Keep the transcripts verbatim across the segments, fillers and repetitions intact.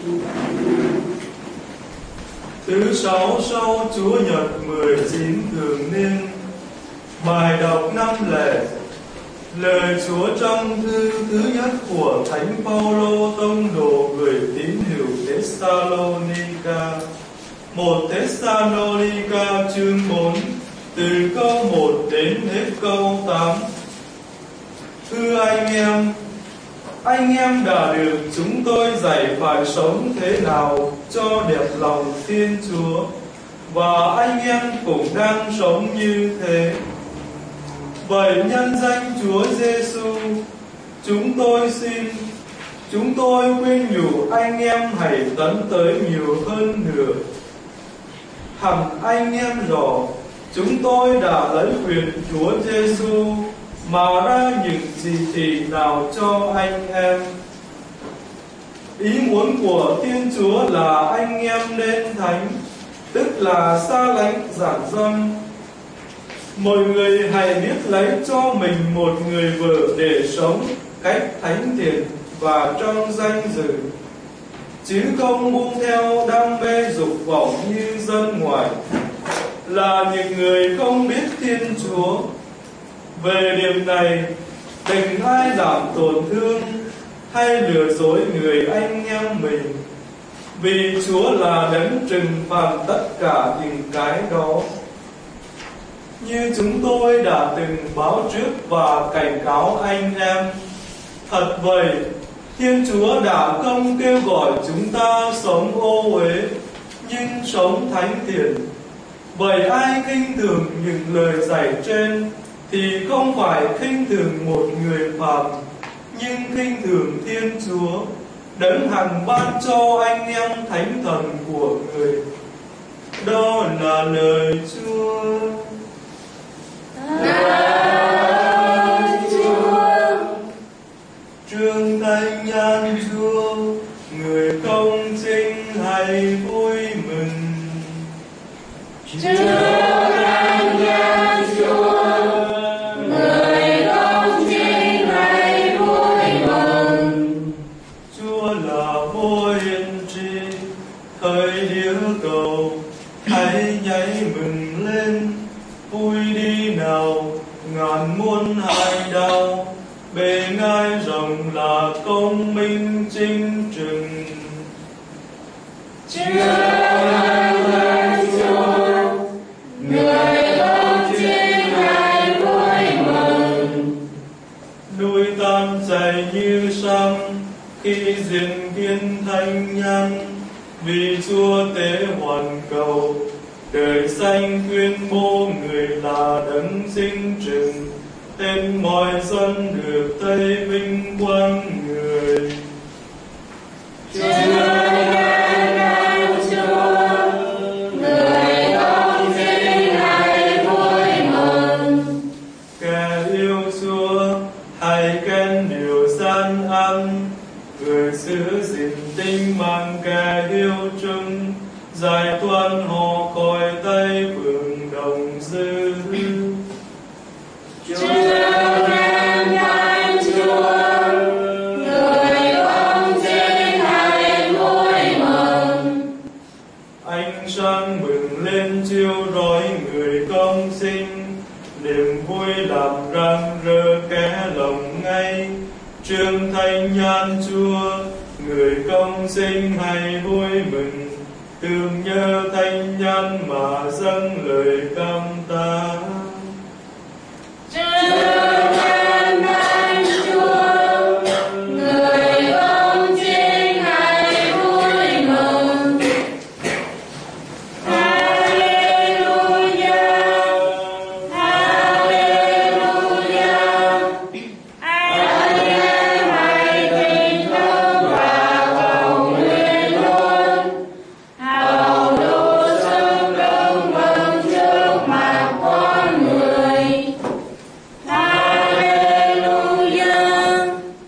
Thứ sáu sau Chúa Nhật mười chín thường niên. Bài đọc năm lẻ. Lời Chúa trong thư thứ nhất của Thánh Phaolô tông đồ gửi tín hữu Thessalonica. Một Thessalonica chương bốn, từ câu một đến hết câu tám. Thưa anh em, anh em đã được chúng tôi dạy phải sống thế nào cho đẹp lòng Thiên Chúa, và anh em cũng đang sống như thế. Vậy nhân danh Chúa Giêsu, chúng tôi xin, chúng tôi khuyên nhủ anh em hãy tấn tới nhiều hơn nữa. Hẳn anh em rõ, chúng tôi đã lấy quyền Chúa Giêsu mà ra những chỉ thị nào cho anh em. Ý muốn của Thiên Chúa là anh em nên thánh, tức là xa lánh giản dâm. Mọi người hãy biết lấy cho mình một người vợ để sống cách thánh thiện và trong danh dự, chứ không buông theo đam mê dục vọng như dân ngoại, là những người không biết Thiên Chúa. Về điểm này, đừng ai làm tổn thương hay lừa dối người anh em mình, vì Chúa là đấng trừng phạt tất cả những cái đó. Như chúng tôi đã từng báo trước và cảnh cáo anh em, thật vậy, Thiên Chúa đã không kêu gọi chúng ta sống ô uế, nhưng sống thánh thiện. Vậy ai khinh thường những lời dạy trên thì không phải khinh thường một người phàm, nhưng khinh thường Thiên Chúa, đấng hằng ban cho anh em thánh thần của người. Đó là lời Chúa. Lạy Chúa. Trương Thánh Nhân Chúa, người công chính hãy vui mừng. Trương Thánh Nhân Chúa, người công chính hãy vui mừng. Chúa là vô hiền tri, thời địa cầu, hãy nhảy mừng lên, vui đi nào, ngàn muôn hai đau, bề ngai rộng là công minh chính trừng. Trương Thánh Nhân Chúa, người công chính hãy vui mừng. Núi tan chảy như sông khi diễn kiến thánh nhân, vì Chúa tế hoàn cầu, đời xanh tuyên bố người là đấng sinh trừng, tên mọi dân được thấy vinh quang người. Trương Thánh Nhân Chúa, người công chính hãy vui mừng. Kẻ yêu Chúa hãy khen điều gian ăn, người giữ gìn tính mạng kẻ yêu chung, giải thoát họ khỏi tay phượng đồng dư. Trương Thánh Nhân Chúa, người công chính hãy vui mừng. Ánh sáng bừng lên chiếu rọi người công sinh, niềm vui làm rạng rỡ kẻ lòng ngay. Trương Thánh Nhân Chúa, người công sinh hãy vui mừng, tưởng nhớ thánh nhân mà dâng lời cảm tạ. Trương Thánh Nhân Chúa, người công chính hãy vui mừng. Hallelujah, Hallelujah. Anh em hãy tình thương và cầu nguyện luôn, hầu đủ sức đứng vững trước mặt con người. Hallelujah.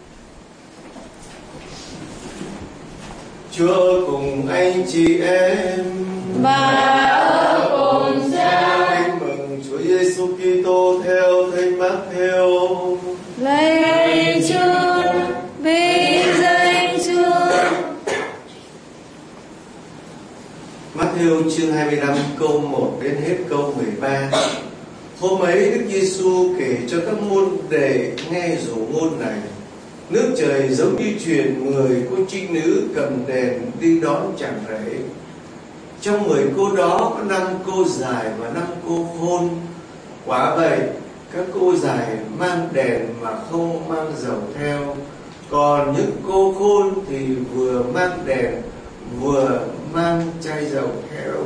Chúa cùng anh chị em Và ở cùng cha. Tin mừng Chúa Giêsu Kitô theo Thánh Mác-thêu. Lạy Chúa, vinh danh Chúa. Matthew chương hai mươi lăm câu một đến hết câu mười ba. Hôm ấy Đức Giêsu kể cho các môn đệ nghe dụ ngôn này: nước trời giống như truyền mười cô trinh nữ cầm đèn đi đón chàng rể. Trong mười cô đó có năm cô dài và năm cô khôn. Quả vậy, các cô dài mang đèn mà không mang dầu theo, còn những cô khôn thì vừa mang đèn vừa mang chai dầu theo.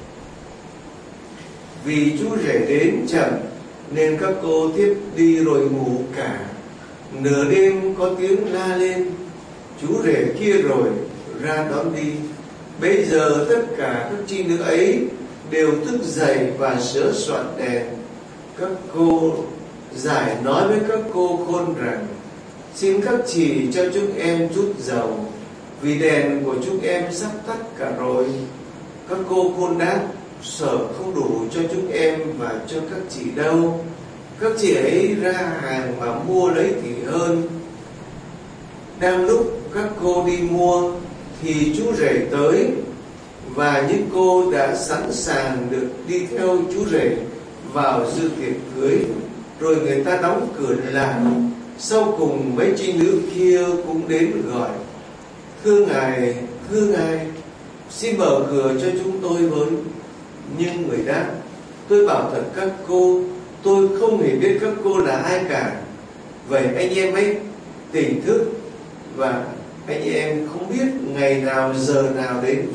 Vì chú rể đến chậm nên các cô thiếp đi rồi ngủ cả. Nửa đêm có tiếng la lên: chú rể kia rồi, ra đón đi. Bây giờ tất cả các trinh nữ ấy đều thức dậy và sửa soạn đèn. Các cô giải nói với các cô khôn rằng: xin các chị cho chúng em chút dầu, vì đèn của chúng em sắp tắt cả rồi. Các cô khôn đáp: sợ không đủ cho chúng em và cho các chị đâu. Các chị ấy ra hàng và mua lấy thì hơn. Đang lúc các cô đi mua thì chú rể tới, và những cô đã sẵn sàng được đi theo chú rể vào dự tiệc cưới. Rồi người ta đóng cửa lại. Sau cùng mấy trinh nữ kia cũng đến gọi: thưa ngài, thưa ngài, xin mở cửa cho chúng tôi với. Nhưng người đáp: tôi bảo thật các cô, tôi không hề biết các cô là ai cả. Vậy anh em ấy tỉnh thức, và anh em không biết ngày nào giờ nào đến.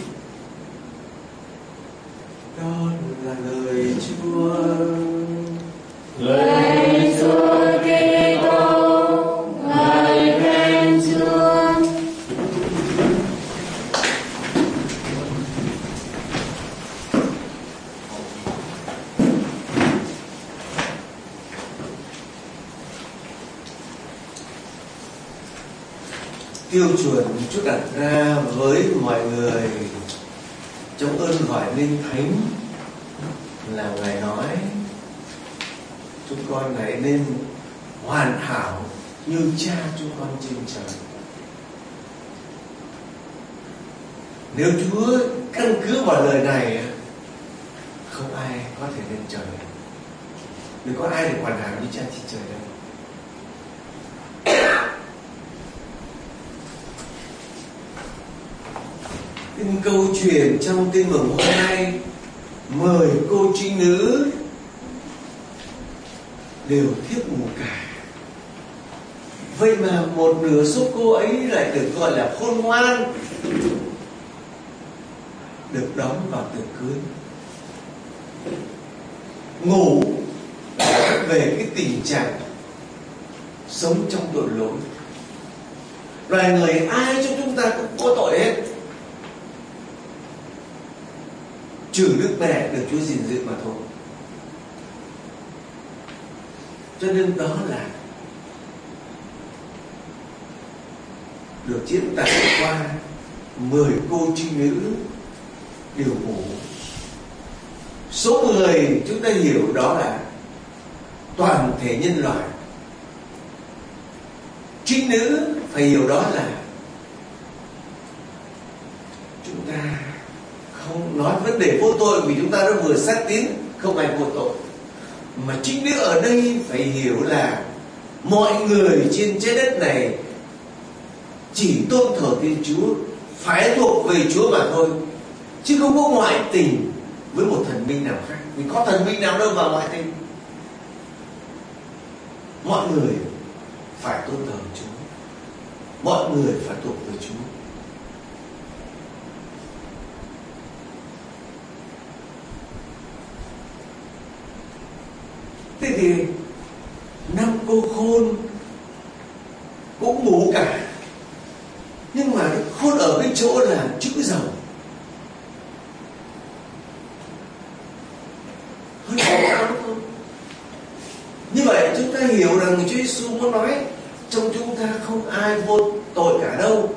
Đó là lời Chúa. Lạy Chúa Kitô, ngợi khen Chúa. Tiêu chuẩn Chúa đặt ra với mọi người trong ơn gọi nên thánh là Ngài nói: chúng con hãy nên hoàn hảo như Cha chúng con trên trời. Nếu Chúa căn cứ vào lời này, không ai có thể lên trời. Đừng có ai được hoàn hảo như Cha trên trời đâu. Tin câu chuyện trong Tin mừng hôm nay, mười cô trinh nữ đều thiếp ngủ cả. Vậy mà một nửa số cô ấy lại được gọi là khôn ngoan, được đón vào tiệc cưới. Ngủ về cái tình trạng sống trong tội lỗi. Loài người ai trong chúng ta cũng có tội hết, trừ Đức Mẹ được Chúa gìn giữ mà thôi. Cho nên đó là được diễn tả qua mười cô trinh nữ đều ngủ. Số người chúng ta hiểu đó là toàn thể nhân loại. Trinh nữ phải hiểu đó là chúng ta không nói vấn đề vô tội, vì chúng ta đã vừa xác tín không ai vô tội. Mà trinh nữ ở đây phải hiểu là mọi người trên trái đất này chỉ tôn thờ Thiên Chúa, phải thuộc về Chúa mà thôi, chứ không có ngoại tình với một thần minh nào khác. Vì có thần minh nào đâu mà ngoại tình. Mọi người phải tôn thờ Chúa, mọi người phải thuộc về Chúa. Thế thì năm cô khôn cũng ngủ cả, nhưng mà khôn ở cái chỗ là chữ dầu. Như vậy chúng ta hiểu rằng Chúa Giêsu muốn nói trong chúng ta không ai vô tội cả đâu,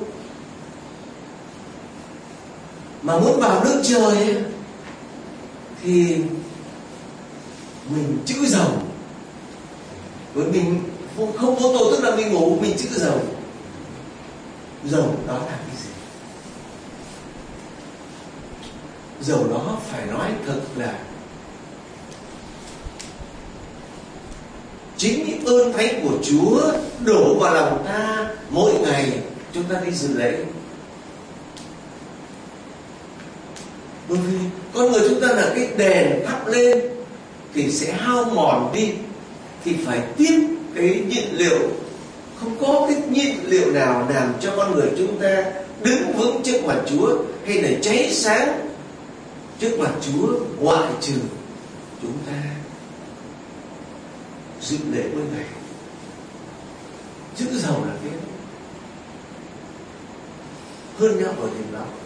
mà muốn vào nước trời thì mình chữ dầu. Bởi mình không vô tội tức là mình ngủ, mình chữ dầu. Dầu đó là cái gì? dầu đó phải nói thật là chính những ơn thánh của Chúa đổ vào lòng ta mỗi ngày chúng ta đi dự lễ. Bởi vì con người chúng ta là cái đèn thắp lên thì sẽ hao mòn đi, thì phải tiếp cái nhiên liệu. Không có cái nhiên liệu nào làm cho con người chúng ta đứng vững trước mặt Chúa hay là cháy sáng trước mặt Chúa ngoại trừ chúng ta dự lễ mỗi ngày. Chữ giàu là thế, hơn nhau ở điểm đó.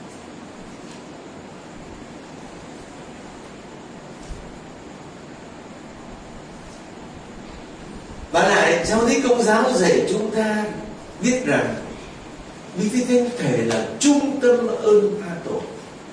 Và lại giáo lý Công giáo dạy chúng ta biết rằng vì thế thánh thể là trung tâm ơn tha tội.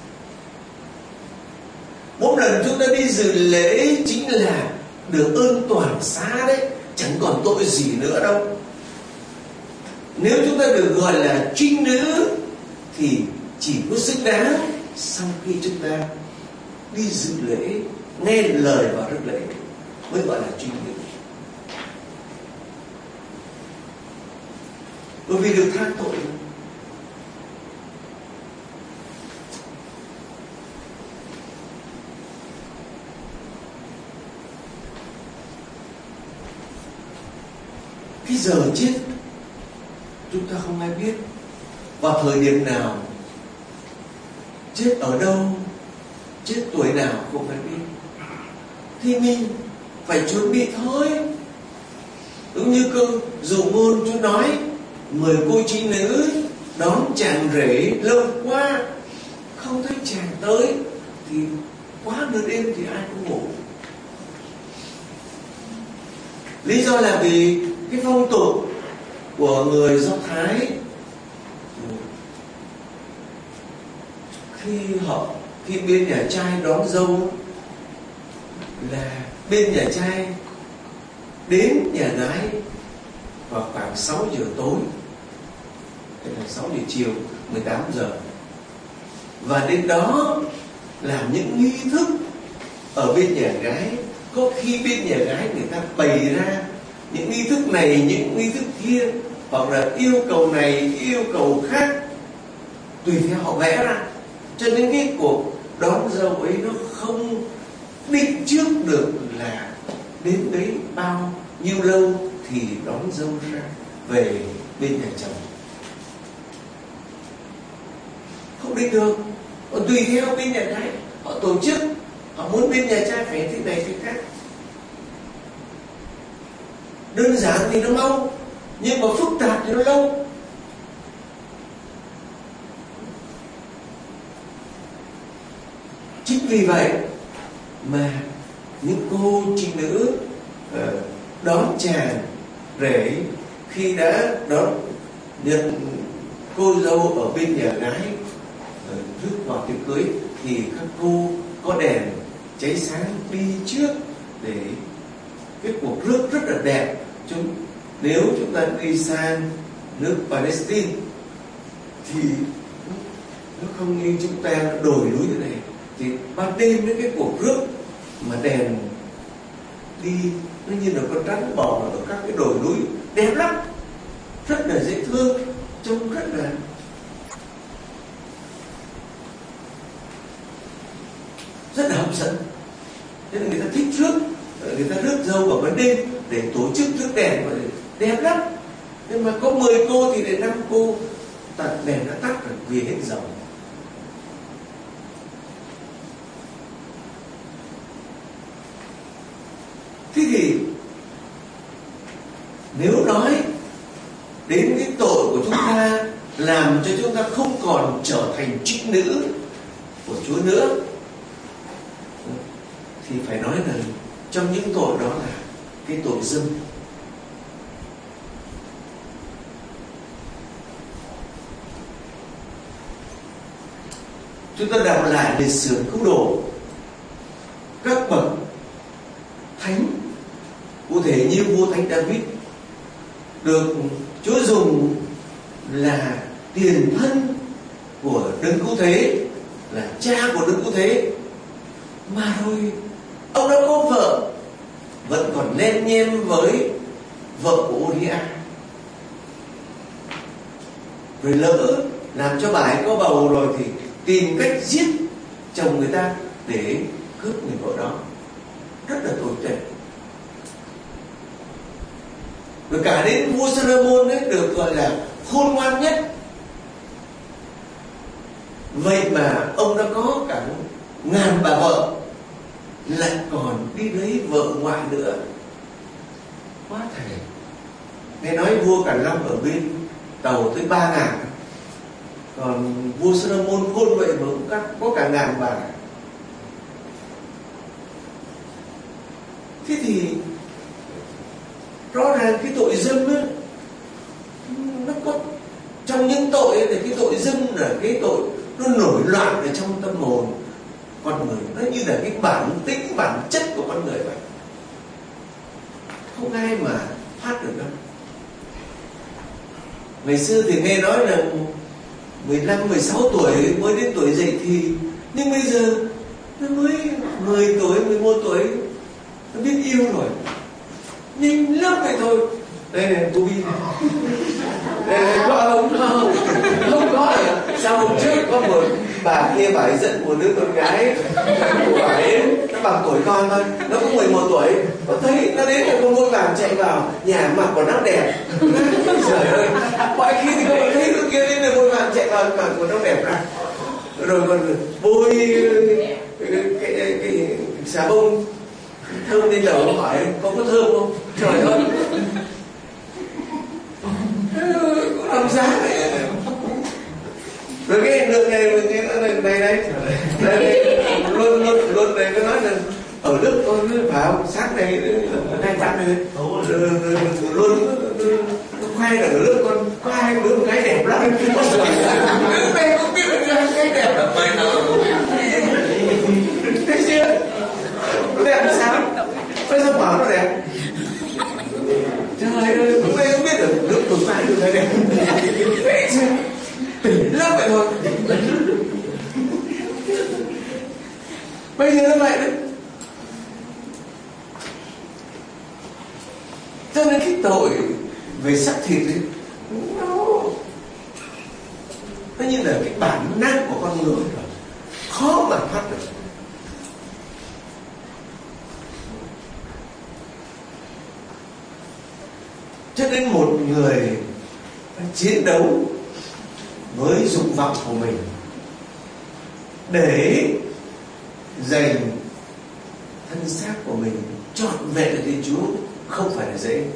Mỗi lần chúng ta đi dự lễ chính là được ơn toàn xá đấy, chẳng còn tội gì nữa đâu. Nếu chúng ta được gọi là trinh nữ thì chỉ có xứng đáng sau khi chúng ta đi dự lễ, nghe lời vào rước lễ mới gọi là trinh nữ. Bởi vì được tha tội. Cái giờ chết chúng ta không ai biết, vào thời điểm nào, chết ở đâu, chết tuổi nào không ai biết. Thì mình phải chuẩn bị thôi. Đúng như câu dụ ngôn Chúa nói, mời cô chị nữ đón chàng rể lâu quá, không thấy chàng tới thì quá nửa đêm thì ai cũng ngủ. Lý do là vì cái phong tục của người Do Thái, khi họ khi bên nhà trai đón dâu là bên nhà trai đến nhà gái vào khoảng sáu giờ tối, tức là sáu giờ chiều, mười tám giờ, và đến đó làm những nghi thức ở bên nhà gái. Có khi bên nhà gái người ta bày ra những nghi thức này, những nghi thức kia, hoặc là yêu cầu này, yêu cầu khác, tùy theo họ vẽ ra. Cho nên cái cuộc đón dâu ấy nó không định trước được là đến đấy bao nhiêu lâu thì đón dâu ra về bên nhà chồng, không định được. Còn tùy theo bên nhà gái họ tổ chức, họ muốn bên nhà trai phải thế này thế khác. Đơn giản thì nó mau, nhưng mà phức tạp thì nó lâu. Chính vì vậy mà những cô chị nữ uh, đón chàng rể, khi đã đón nhận cô dâu ở bên nhà gái uh, rước vào tiệc cưới, thì các cô có đèn cháy sáng đi trước để cái cuộc rước rất là đẹp. Chúng nếu chúng ta đi sang nước Palestine thì nó không như chúng ta đồi núi thế này, thì ban đêm với cái cuộc rước mà đèn đi nó như là con rắn bò ở các cái đồi núi, đẹp lắm, rất là dễ thương, trông rất là rất là hấp dẫn. Nên là người ta thích rước, người ta rước dâu vào ban đêm để tổ chức rước đèn, và đẹp lắm. Nhưng mà có mười cô thì để năm cô tắt đèn đã tắt rồi vì hết dầu. Thế thì nếu nói đến cái tội của chúng ta làm cho chúng ta không còn trở thành trinh nữ của Chúa nữa, thì phải nói là trong những tội đó là cái tội dâm. Chúng ta đọc lại lịch sử cứu độ các bậc thánh, cụ thể như vua thánh David được Chúa dùng là tiền thân của đấng cứu thế, là cha của Đức Cứu Thế, mà rồi ông đã có vợ vẫn còn len nhem với vợ của Uriah, rồi lỡ làm cho bà ấy có bầu rồi thì tìm cách giết chồng người ta để cướp người vợ đó, rất là tồi tệ. Rồi cả đến vua Solomon ấy được gọi là khôn ngoan nhất, vậy mà ông đã có cả ngàn bà vợ, lại còn đi lấy vợ ngoại nữa, quá thể. Nghe nói vua Càn Long ở bên tàu tới ba ngàn, còn vua Solomon khôn vậy mà cũng có cả ngàn bà. Thế thì rõ ràng cái tội dâm ấy, nó có trong những tội ấy, thì cái tội dâm là cái tội nó nổi loạn ở trong tâm hồn con người, nó như là cái bản tính, bản chất của con người vậy, không ai mà thoát được đâu. Ngày xưa thì nghe nói là mười lăm, mười sáu tuổi mới đến tuổi dậy thì, nhưng bây giờ nó mới mười tuổi, mười một tuổi nó biết yêu rồi, nhanh lắm vậy thôi. Đây này cô Vy, đây này, có không? Không, không có. Sao hôm trước có một bà kia bà ấy dẫn một đứa con gái của bà ấy, nó bằng tuổi con thôi, nó có mười một tuổi, có thấy nó đến là con muôn vàng chạy vào nhà mặc quần áo đẹp. Trời ơi, mọi khi thì con thấy đứa kia đến là muôn vàng chạy vào mặc quần áo đẹp ra, rồi còn bôi cái, cái, cái, cái xà bông thơm lên đầu, hỏi có có thơm không? Trời ơi, có làm giá này. Rồi cái lượng này cái này này đây đây luôn luôn luôn này nó nói là ở Đức con phải không, sáng này hai trăm này luôn nó khoe là ở Đức con có hai đứa một cái đẹp lắm, mày không biết là cái đẹp là mày nào thấy chưa, nó đẹp làm sao, bây giờ bảo nó đẹp. Trời ơi, hôm nay không biết được nước tụt phải được cái đẹp, vậy chứ tỉnh lắm vậy thôi. Bây giờ nó vậy đấy. Cho nên cái tội về xác thịt ấy, nó, nó như là cái bản năng của con người rồi, khó mà thoát được. Cho nên một người chiến đấu với dục vọng của mình để dành thân xác của mình trọn vẹn cho Thiên Chúa không phải là dễ.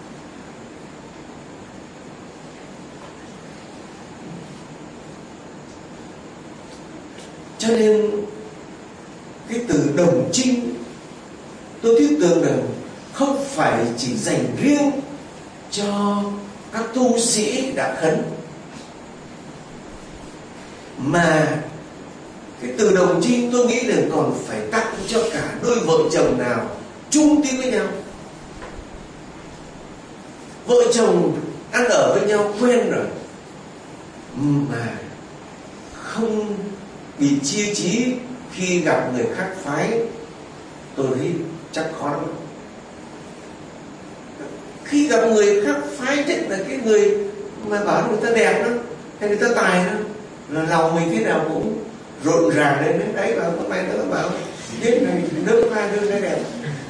Cho nên cái từ đồng trinh, tôi thiết tưởng rằng không phải chỉ dành riêng cho các tu sĩ đã khấn, mà cái từ đồng trinh tôi nghĩ là còn phải tặng cho cả đôi vợ chồng nào chung tín với nhau. Vợ chồng ăn ở với nhau quen rồi mà không bị chia chí khi gặp người khác phái, tôi thấy chắc khó lắm. Khi gặp người khác phái, nhất là cái người mà bảo người ta đẹp lắm hay người ta tài lắm, là lòng mình thế nào cũng rộn ràng lên đấy. Đấy bảo có mày nó bảo biết này nước pha đưa ra đẹp.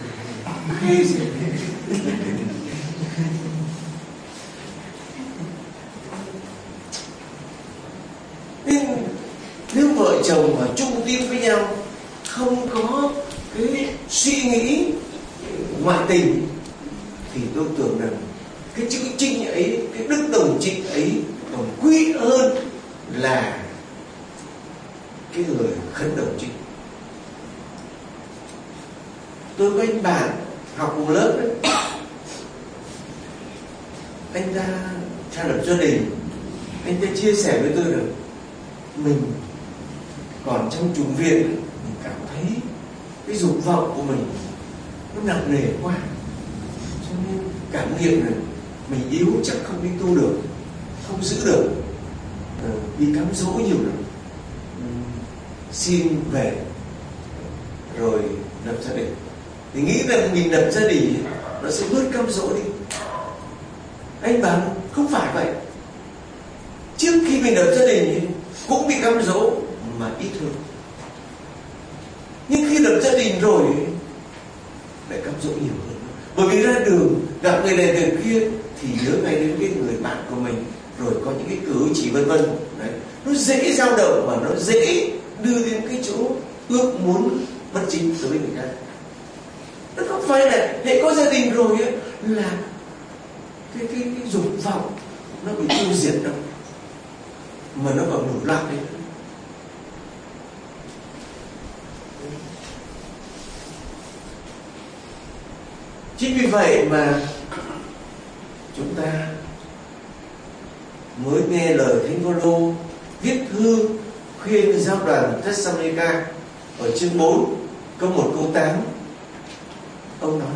Nên nếu vợ chồng mà chung tin với nhau, không có cái suy nghĩ ngoại tình, thì tôi tưởng rằng cái chữ trinh ấy, cái đức đồng trinh ấy còn quý hơn là cái người khấn đồng trinh. Tôi có anh bạn học cùng lớp đấy, anh ta cha lập gia đình, anh ta chia sẻ với tôi rằng mình còn trong chủng viện, mình cảm thấy cái dục vọng của mình nó nặng nề quá, cho nên cảm nghiệm là mình yếu chắc không đi tu được, không giữ được, à, bị cám dỗ nhiều lắm. xin về rồi lập gia đình, thì nghĩ rằng mình lập gia đình nó sẽ bớt cám dỗ đi. Anh bảo không phải vậy. Trước khi mình lập gia đình cũng bị cám dỗ mà ít hơn, nhưng khi lập gia đình rồi lại cám dỗ nhiều hơn. Bởi vì ra đường gặp người này người kia thì nhớ ngay đến cái người bạn của mình, rồi có những cái cử chỉ vân vân. Đấy, nó dễ dao động và nó dễ đưa đến cái chỗ ước muốn bất chính đối với người khác. Nó không phải là hệ có gia đình rồi ấy, là cái cái cái dục vọng nó bị tiêu diệt đâu, mà nó còn nổi loạn lên. Chính vì vậy mà chúng ta mới nghe lời Thánh Phaolô viết thư khuyên giáo đoàn Thessalonica ở chương bốn câu một câu tám. Ông nói: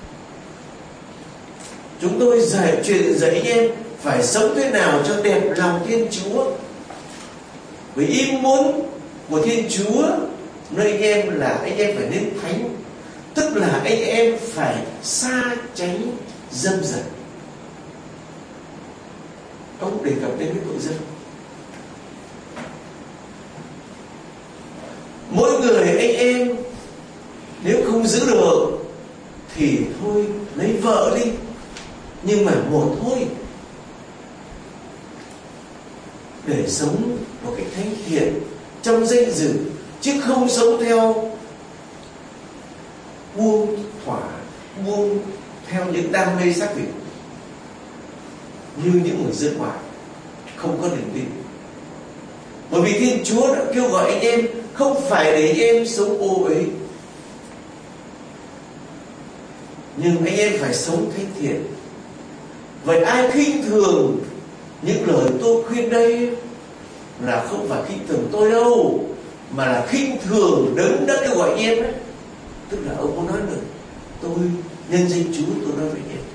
chúng tôi dạy truyền dạy anh em phải sống thế nào cho đẹp lòng Thiên Chúa. Vì ý muốn của Thiên Chúa nơi anh em là anh em phải nên thánh, tức là anh em phải xa tránh dâm dật. Ông đề cập đến cái tội dâm. Mỗi người anh em nếu không giữ được thì thôi lấy vợ đi, nhưng mà một thôi, để sống một cách thánh thiện trong danh dự, chứ không sống theo buông thỏa, buông theo những đam mê xác thịt như những người dân ngoại không có niềm tin. Bởi vì Thiên Chúa đã kêu gọi anh em không phải để anh em sống ô uế, nhưng anh em phải sống thánh thiện. Vậy ai khinh thường những lời tôi khuyên đây là không phải khinh thường tôi đâu, mà là khinh thường đấng đã kêu gọi anh em ấy. Tức là ông có nói được, tôi nhân danh Chúa tôi nói với anh em.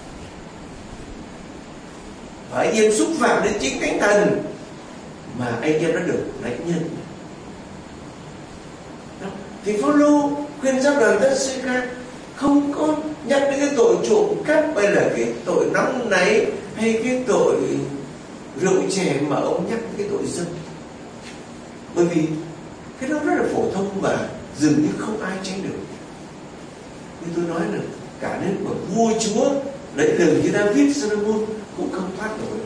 Và anh em xúc phạm đến chính Thánh Thần mà anh em đã được lãnh nhân. Thì Phaolô khuyên giáo đoàn Thessalonica không có nhắc đến cái tội trộm cắp hay là cái tội nóng náy hay cái tội rượu chè, mà ông nhắc cái tội dâm. Bởi vì cái đó rất là phổ thông và dường như không ai tránh được. Như tôi nói là cả đến bậc vua chúa lấy lời như David, Solomon cũng không thoát nổi.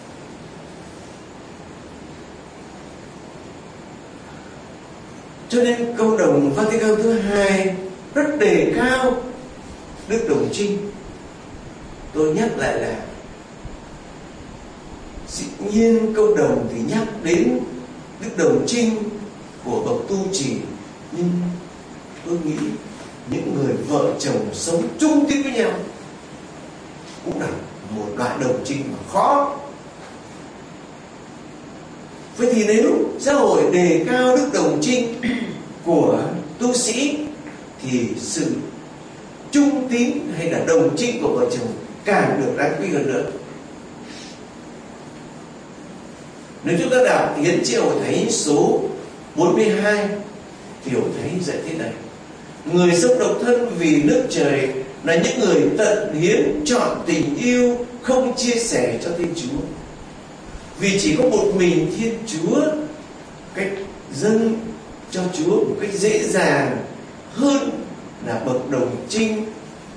Cho nên Công đồng Vatican thứ hai rất đề cao Đức Đồng Trinh. Tôi nhắc lại là dĩ nhiên Công đồng thì nhắc đến Đức Đồng Trinh của bậc tu trì, nhưng tôi nghĩ những người vợ chồng sống chung tín với nhau cũng là một loại đồng trinh mà khó. Vậy thì nếu xã hội đề cao đức đồng trinh của tu sĩ thì sự trung tín hay là đồng trinh của vợ chồng càng được đáng quý hơn nữa. Nếu chúng ta đọc Hiến Tri Hội Thánh số bốn mươi hai thì Hội Thánh dạy thế này: người sống độc thân vì nước trời là những người tận hiến chọn tình yêu, không chia sẻ cho Thiên Chúa. Vì chỉ có một mình Thiên Chúa cách dâng cho Chúa một cách dễ dàng hơn là bậc đồng trinh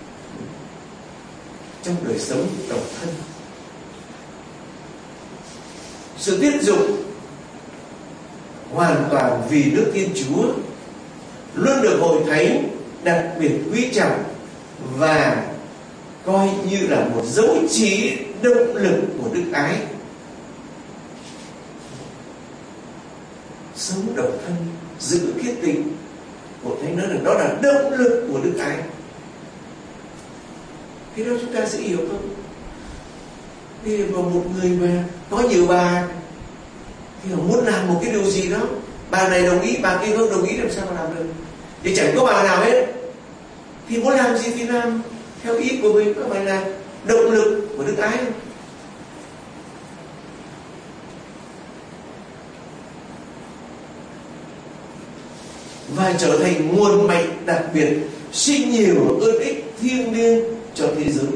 trong đời sống độc thân. Sự tiết dục hoàn toàn vì nước Thiên Chúa luôn được Hội Thánh đặc biệt quý trọng và coi như là một dấu chỉ động lực của đức ái. Sống độc thân, giữ kiết tình, Hội Thánh nói rằng đó là động lực của đức ái. Thế đó chúng ta sẽ hiểu không? Thì mà một người mà có nhiều bà thì họ muốn làm một cái điều gì đó, bà này đồng ý, bà kia không đồng ý, làm sao mà làm được? Thì chẳng có bà nào hết. Thì muốn làm gì thì làm theo ý của mình, có phải là động lực của đức ái không? và trở thành nguồn mạnh đặc biệt, sinh nhiều ơn ích thiêng liêng cho thế giới.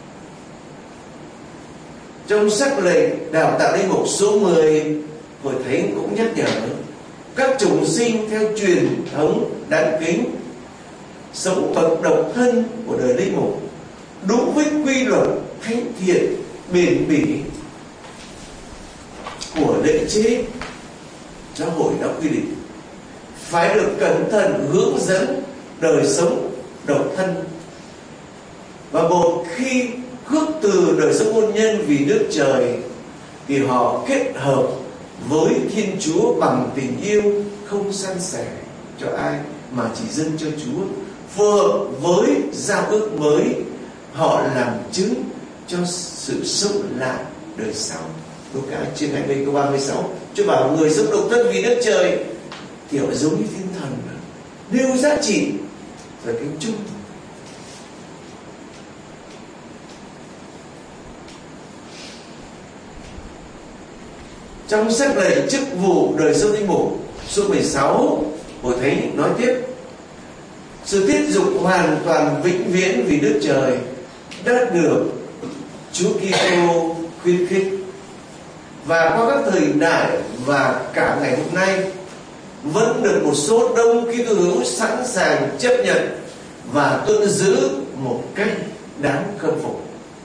Trong sắc lệnh đào tạo linh mục số mười, Hội Thánh cũng nhắc nhở các chủng sinh theo truyền thống đáng kính sống bậc độc thân của đời linh mục đúng với quy luật thánh thiện bền bỉ của lễ chế giáo hội đã quy định, phải được cẩn thận hướng dẫn đời sống độc thân, và một khi khước từ đời sống hôn nhân vì nước trời thì họ kết hợp với Thiên Chúa bằng tình yêu không san sẻ cho ai mà chỉ dâng cho Chúa, phù hợp với giao ước mới, họ làm chứng cho sự sống lại đời sau. Luca chương hai mươi câu ba mươi sáu, Chúa bảo người sống độc thân vì nước trời kiểu giống như thiên thần, nêu giá trị và tính chung. Trong sách lệnh chức vụ đời sống linh mục số mười sáu, Hội Thánh nói tiếp: sự tiết dục hoàn toàn vĩnh viễn vì nước trời đã được Chúa Kitô khuyến khích, và qua các thời đại và cả ngày hôm nay vẫn được một số đông Kitô hữu sẵn sàng chấp nhận và tuân giữ một cách đáng khâm phục.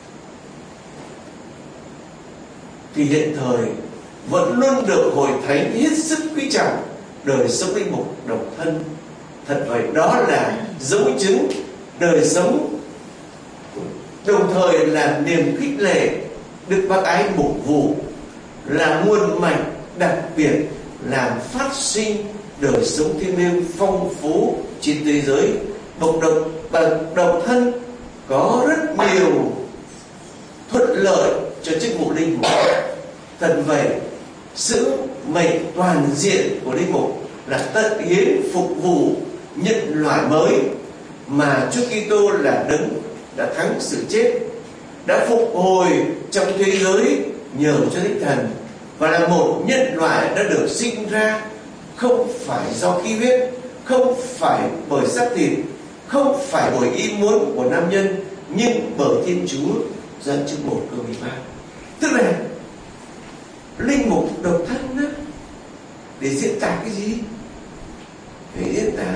Thì hiện thời vẫn luôn được Hội Thánh hết sức quý trọng đời sống linh mục độc thân. Thật vậy, đó là dấu chứng đời sống, đồng thời là niềm khích lệ Đức Bác Ái mục vụ, là nguồn mạnh đặc biệt làm phát sinh đời sống thiêng liêng phong phú trên thế giới. Bậc độc, bậc độc thân có rất nhiều thuận lợi cho chức vụ linh mục. Thật vậy, sứ mệnh toàn diện của linh mục là tận hiến phục vụ nhân loại mới mà Chúa Kitô là đấng đã thắng sự chết, đã phục hồi trong thế giới nhờ cho Thánh Thần, và là một nhân loại đã được sinh ra không phải do khí huyết, không phải bởi xác thịt, không phải bởi ý muốn của nam nhân, nhưng bởi Thiên Chúa. Dân chương một câu mười ba. Tức là linh mục độc thân đó, để diễn tả cái gì? Để diễn tả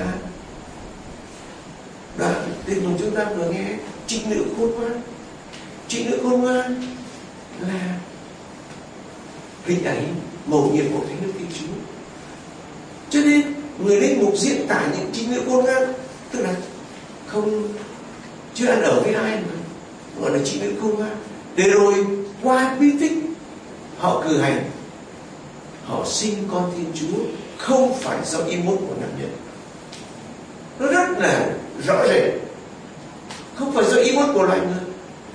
đoạn tin mừng chúng ta vừa nghe, trinh nữ khôn ngoan. Trinh nữ khôn ngoan là hình ảnh mầu nhiệm của Thánh Đức Thiên Chúa. Cho nên người linh mục diễn tả những trinh nữ khôn ngoan, tức là không chưa ăn ở với ai mà gọi là trinh nữ khôn ngoan, để rồi qua bí tích họ cử hành, họ sinh con Thiên Chúa không phải do ý muốn của nam nhân. Nó rất là rõ rệt, không phải do ý muốn của loài người.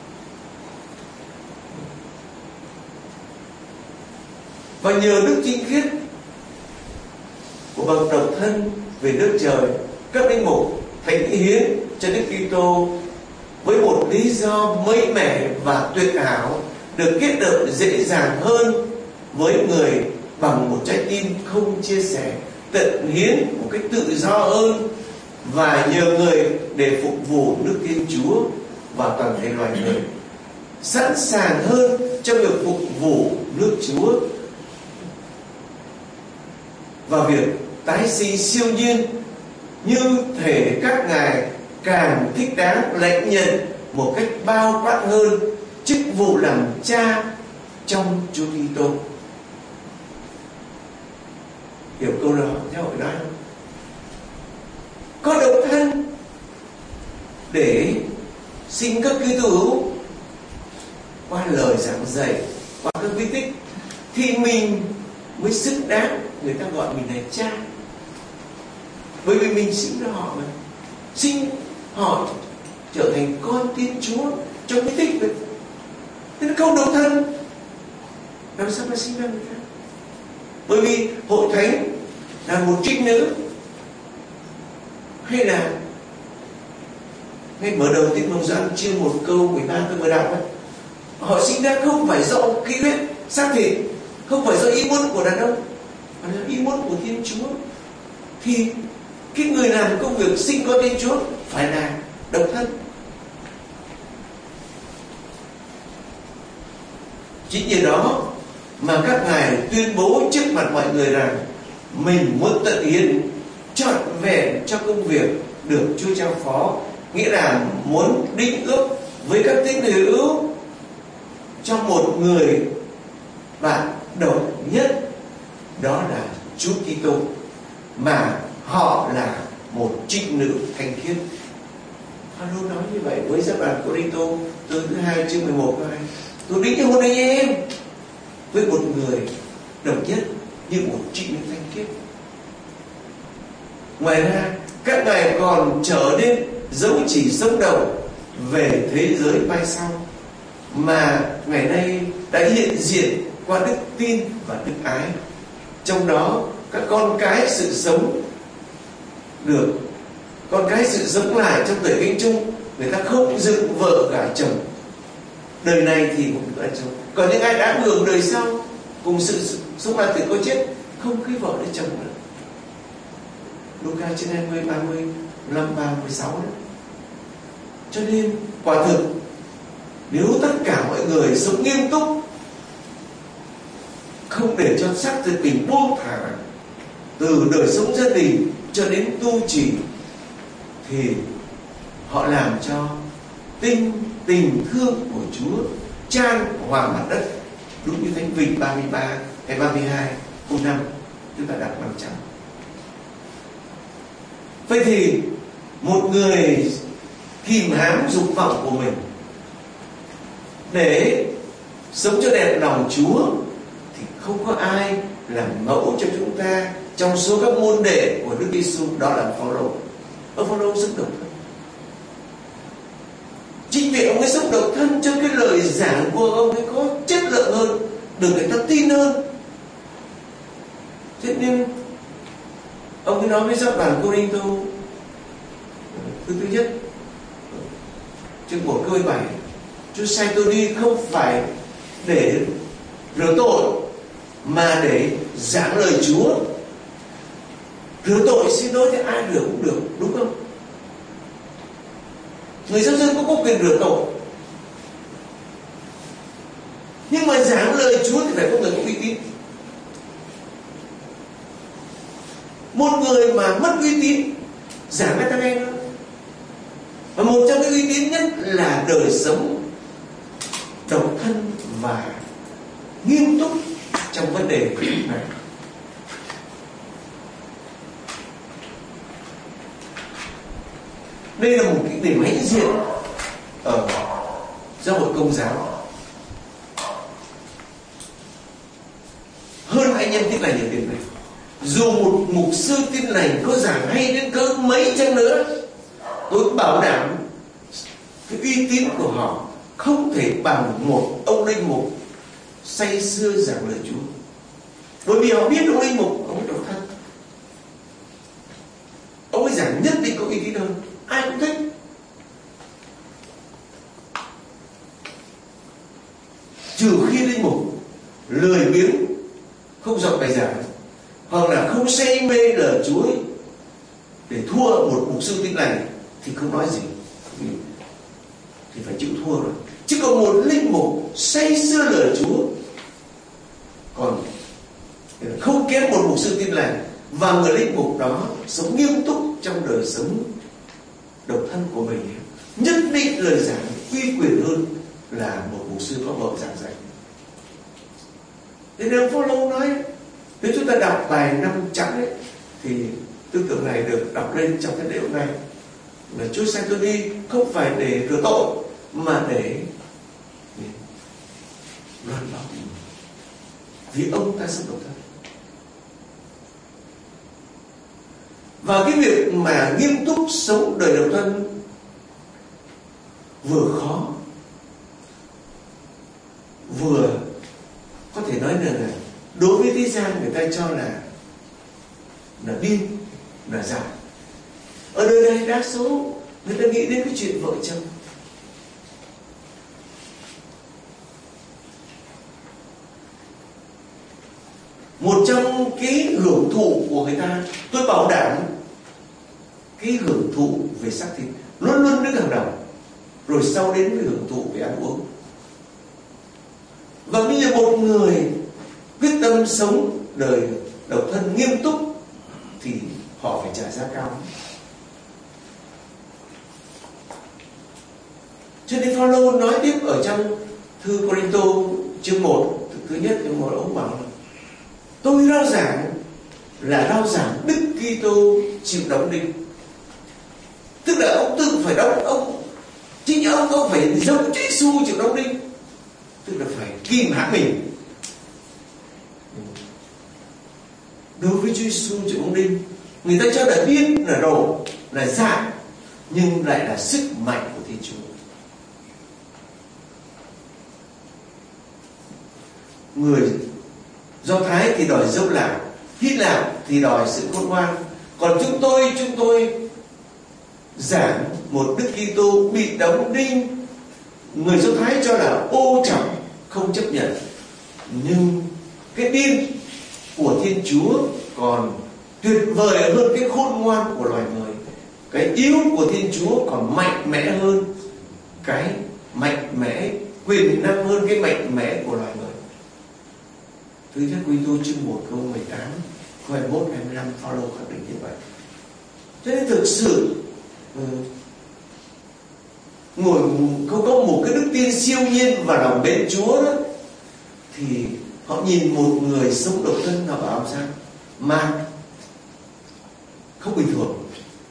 Và nhờ đức chính khiết của bậc độc thân về nước trời, các linh mục thánh hiến cho Đức Kitô với một lý do mới mẻ và tuyệt ảo, được kết hợp dễ dàng hơn với người bằng một trái tim không chia sẻ, tận hiến một cách tự do hơn, và nhờ người để phục vụ nước Thiên Chúa và toàn thể loài người, sẵn sàng hơn trong việc phục vụ nước Chúa và việc tái sinh siêu nhiên, như thể các ngài càng thích đáng lãnh nhận một cách bao quát hơn chức vụ làm cha trong Chúa Kitô. Hiểu câu đó theo hội nói không? Có độc thân để sinh các Kitô hữu qua lời giảng dạy, qua các bí tích, thì mình mới xứng đáng người ta gọi mình là cha. Bởi vì mình sinh ra họ mà, sinh họ trở thành con Thiên Chúa trong bí tích vậy. Thế nó không độc thân, làm sao mà sinh ra người ta? Bởi vì Hội Thánh là một trinh nữ, hay là ngay mở đầu tin mừng Gioan chương một câu mười ba tôi vừa đọc ấy, họ sinh ra không phải do khí huyết xác thịt, không phải do ý muốn của đàn ông, mà là ý muốn của Thiên Chúa, thì cái người làm công việc sinh con Thiên Chúa phải là độc thân. Chính nhờ đó mà các ngài tuyên bố trước mặt mọi người rằng mình muốn tận hiến trọn vẹn cho công việc được Chúa trao phó, nghĩa là muốn đính ước với các tín hữu cho một người bạn độc nhất, đó là Chúa Kitô, mà họ là một trinh nữ thanh khiết. Phaolô nói như vậy với giáo đoàn Cô-rinh-tô, từ thứ hai chương mười một câu hai: tôi đính hôn anh em với một người độc nhất như một trinh nữ thanh khiết. Ngoài ra các ngài còn trở nên dấu chỉ sống động về thế giới mai sau mà ngày nay đã hiện diện qua đức tin và đức ái. Trong đó các con cái sự sống được con cái sự sống lại trong đời kinh chung, người ta không dựng vợ gả chồng, đời này thì cũng gả chồng. Còn những ai đã hưởng đời sau cùng sự sống lại từ có chết, không cưới vợ lấy chồng nữa. Luca trên hai mươi, ba mươi, năm, ba, mười sáu đó. Cho nên quả thực nếu tất cả mọi người sống nghiêm túc, không để cho sắc thực tình buông thả từ đời sống gia đình cho đến tu trì, thì họ làm cho tinh tình thương của Chúa chan hòa mặt đất, đúng như Thánh Vịnh ba mươi ba hay ba mươi hai câu năm chúng ta đọc năm trăm. Vậy thì một người kìm hãm dục vọng của mình để sống cho đẹp lòng Chúa thì không có ai làm mẫu cho chúng ta trong số các môn đệ của Đức Giêsu, đó là Phaolô. Ông Phaolô sống độc thân. Chính vì ông ấy sống độc thân cho cái lời giảng của ông ấy có chất lượng hơn, được người ta tin hơn. Thế nên ông ấy nói với giáo đoàn Cô-rinh-tô thứ thứ nhất chương một câu bảy: Chúa sai tôi đi không phải để rửa tội mà để giảng lời Chúa. Rửa tội xin lỗi thì ai rửa cũng được, đúng không? Người giáo dân cũng có quyền rửa tội, nhưng mà giảng lời Chúa thì phải có người có uy tín. Một người mà mất uy tín giảng người ta nghe nữa. Và một trong những uy tín nhất là đời sống độc thân và nghiêm túc trong vấn đề này. Đây là một cái điểm hãnh diện ở giáo hội Công giáo. Hơn anh em Tin Lành ở điểm này, dù một mục sư Tin Lành có giảng hay đến cỡ mấy chăng nữa, tôi bảo đảm cái uy tín của họ không thể bằng một ông linh mục say sưa giảng lời Chúa. Bởi vì họ biết ông linh mục, ông ấy độc thân, ông ấy giảng nhất định có uy tín hơn, ai cũng thích. Trừ khi linh mục lười biếng, không giỏi bài giảng, hoặc là không say mê lời Chúa ấy, để thua một mục sư Tin Lành thì không nói gì, thì phải chịu thua rồi. Chứ còn một linh mục say sưa lời Chúa, còn không kém một mục sư Tin Lành, và người linh mục đó sống nghiêm túc trong đời sống độc thân của mình, nhất định lời giảng uy quyền hơn là một mục sư có vợ giảng dạy. Thế nên Phaolô nói, nếu chúng ta đọc bài năm chẵn ấy, thì tư tưởng này được đọc lên trong cái lễ hôm nay, là Chúa sai tôi đi không phải để rửa tội mà để loan báo vì ông ta sống độc thân. Và cái việc mà nghiêm túc sống đời độc thân vừa khó, vừa có thể nói là, là đối với thế gian người ta cho là là điên, là dại. Ở nơi đây đa số người ta nghĩ đến cái chuyện vợ chồng. Một trong cái hưởng thụ của người ta, tôi bảo đảm cái hưởng thụ về xác thịt luôn luôn đứng hàng đầu, rồi sau đến cái hưởng thụ về ăn uống. Và bây giờ một người quyết tâm sống đời độc thân nghiêm túc thì họ phải trả giá cao. Cho nên Phaolô nói tiếp ở trong thư Cô-rinh-tô chương một, thứ nhất chương một, ông bảo là tôi rao giảng là rao giảng Đức Kitô chịu đóng đinh. Tức là ông tự phải đóng, ông chính ông ông phải giống Chúa Giêsu chịu đóng đinh, tức là phải kìm hãm mình. Đối với Chúa Giêsu chịu đóng đinh, người ta cho là điên, là rồ, là dại, nhưng lại là sức mạnh của Thiên Chúa. Người Do Thái thì đòi dâu làng, Hy Lạp thì đòi sự khôn ngoan, còn chúng tôi chúng tôi giảng một Đức Kitô bị đóng đinh. Người Do Thái cho là ô trọng, không chấp nhận, nhưng cái điên của Thiên Chúa còn tuyệt vời hơn cái khôn ngoan của loài người. Cái yếu của Thiên Chúa còn mạnh mẽ hơn, cái mạnh mẽ quyền năng hơn cái mạnh mẽ của loài người. Thứ nhất Cô-rinh-tô chương một câu mười tám, câu hai mươi mốt, hai mươi lăm, Phaolô khẳng định như vậy. Cho nên thực sự ngồi không có một cái đức tin siêu nhiên và lòng mến Chúa đó, thì họ nhìn một người sống độc thân, họ bảo sao mà không bình thường.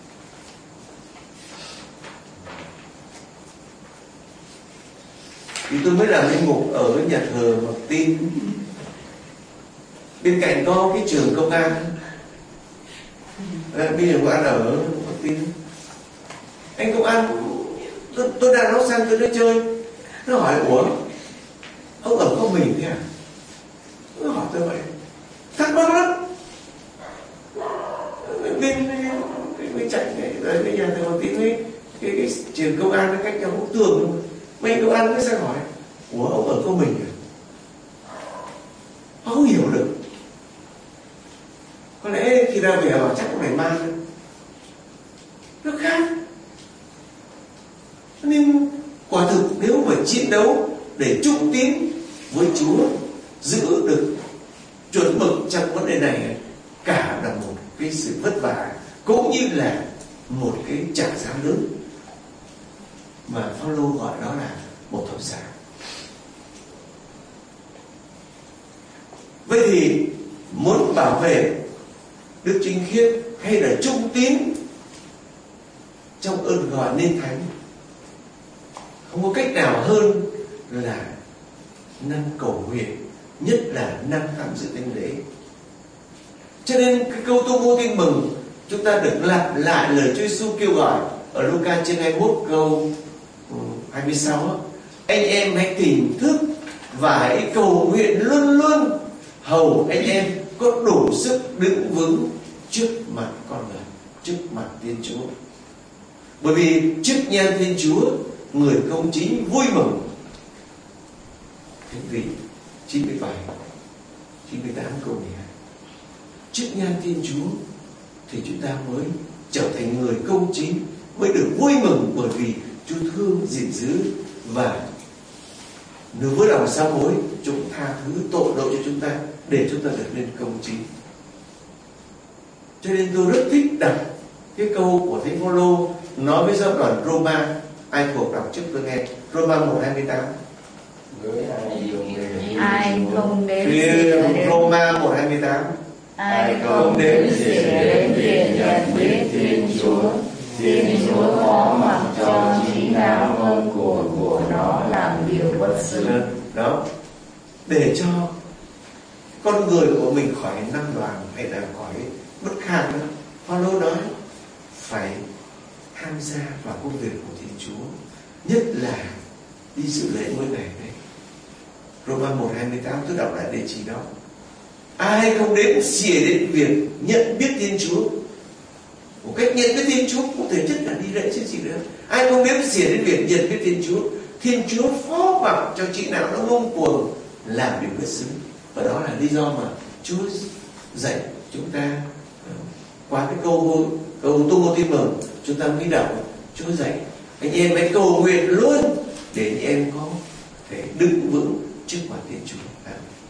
Thì tôi mới làm linh mục ở nhà thờ Mặc Tin, bên cạnh có cái trường công an. À, bây giờ công an ở Mặc Tin, anh công an tôi, tôi đang nói sang tôi nói chơi, nó hỏi ủa ông ở có mình thế à? Nó hỏi tôi vậy, thắc mắc lắm. Bên bên chạy rồi bây giờ thì một tí cái, cái, cái trường công an nó cách nhau bức tường, mấy công an mới sang hỏi ủa ông ở có mình à? Họ không hiểu được. Có lẽ khi ra về bảo chắc cũng này mang nó khác. Nhưng quả thực nếu phải chiến đấu để trung tín với Chúa, giữ được chuẩn mực trong vấn đề này, cả là một cái sự vất vả, cũng như là một cái trả giá lớn mà Phaolô gọi đó là một thập giá. Vậy thì muốn bảo vệ đức chính khiết hay là trung tín trong ơn gọi nên thánh, không có cách nào hơn là năng cầu nguyện, nhất là năng tham dự thánh lễ. Cho nên cái câu tuyên bố tin mừng chúng ta được lặp lại lời Chúa Giêsu kêu gọi ở Luca chương hai mươi mốt câu hai mươi sáu: anh em hãy tỉnh thức và hãy cầu nguyện luôn luôn, hầu anh em có đủ sức đứng vững trước mặt con người, trước mặt Thiên Chúa. Bởi vì trước nhan Thiên Chúa, người công chính vui mừng. Thánh vị chín mươi bảy, chín mươi tám câu mười hai. Trước nhan Thiên Chúa thì chúng ta mới trở thành người công chính, mới được vui mừng, bởi vì Chúa thương gìn giữ và nếu với lòng sám hối chúng tha thứ tội lỗi cho chúng ta để chúng ta được nên công chính. Cho nên tôi rất thích đọc cái câu của Thánh Phaolô nói với giáo đoàn Roma. Ai thuộc đọc trước tôi nghe Roma một hai mươi tám. Ai không đến Roma một hai mươi tám. Ai không đến diện đến việc nhận biết Thiên Chúa, Thiên Chúa có mặc cho trí não hơn của của nó làm điều bất xứng. Đó, để cho con người của mình khỏi năng đoàn hay là khỏi bất kham. Phaolô nói phải tham gia vào công việc của Thiên Chúa, nhất là đi dự lễ mỗi ngày này. Roma một hai mươi tám, tôi đọc lại địa chỉ đó. Ai không đến xỉa đến việc nhận biết Thiên Chúa, một cách nhận biết Thiên Chúa cũng thể chất là đi lễ chứ gì nữa. Ai không đến xỉa đến việc nhận biết Thiên Chúa, Thiên Chúa phó mặc cho chị nào nó ngông cuồng làm điều bất xứng. Và đó là lý do mà Chúa dạy chúng ta qua cái câu câu tung hô tin mừng chúng ta mới đọc Chúa dạy anh em hãy cầu nguyện luôn để anh em có thể đứng vững trước mặt Thiên Chúa.